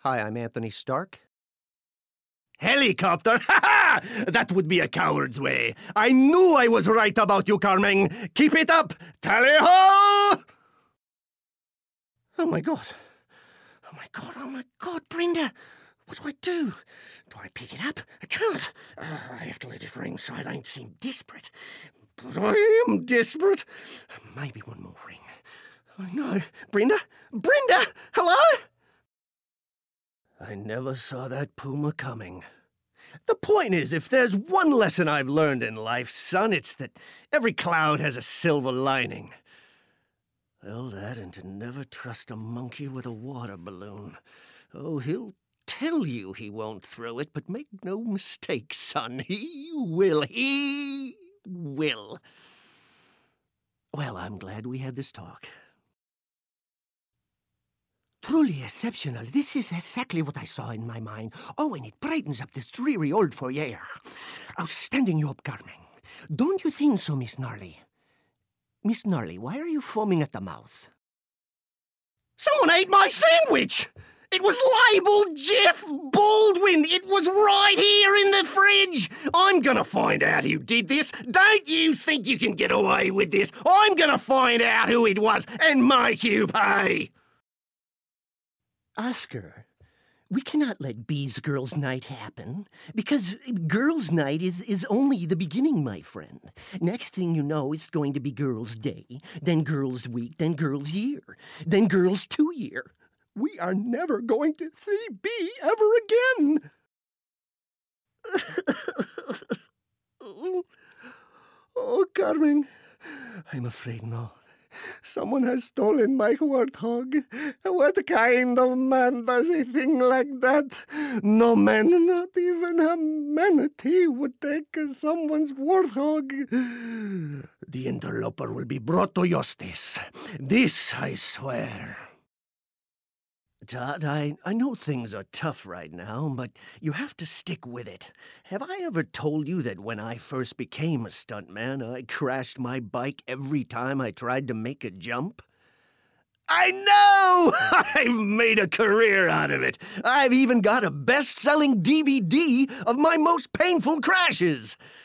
Hi, I'm Anthony Stark. Helicopter? Ha ha! That would be a coward's way. I knew I was right about you, Carmine. Keep it up! Tally-ho! Oh my God, Brenda! What do? Do I pick it up? I can't. I have to let it ring so I don't seem desperate. But I am desperate. Maybe one more ring. Oh no. Brenda? Brenda! Hello? I never saw that puma coming. The point is, if there's one lesson I've learned in life, son, it's that every cloud has a silver lining. Well, that and to never trust a monkey with a water balloon. Oh, he'll tell you he won't throw it, but make no mistake, son, he will. He will. Well, I'm glad we had this talk. Truly exceptional. This is exactly what I saw in my mind. Oh, and it brightens up this dreary old foyer. Outstanding job, Carmen. Don't you think so, Miss Gnarly? Miss Gnarly, why are you foaming at the mouth? Someone ate my sandwich! It was labeled Jeff Baldwin! It was right here in the fridge! I'm gonna find out who did this. Don't you think you can get away with this? I'm gonna find out who it was and make you pay! Oscar, we cannot let B's Girls' Night happen, because Girls' Night is only the beginning, my friend. Next thing you know, it's going to be Girls' Day, then Girls' Week, then Girls' Year, then Girls' 2-year. We are never going to see B ever again. Oh, Carmen, I'm afraid not. Someone has stolen my warthog. What kind of man does a thing like that? No man, not even a manatee, would take someone's warthog. The interloper will be brought to justice. This I swear. Todd, I know things are tough right now, but you have to stick with it. Have I ever told you that when I first became a stuntman, I crashed my bike every time I tried to make a jump? I know! I've made a career out of it. I've even got a best-selling DVD of my most painful crashes.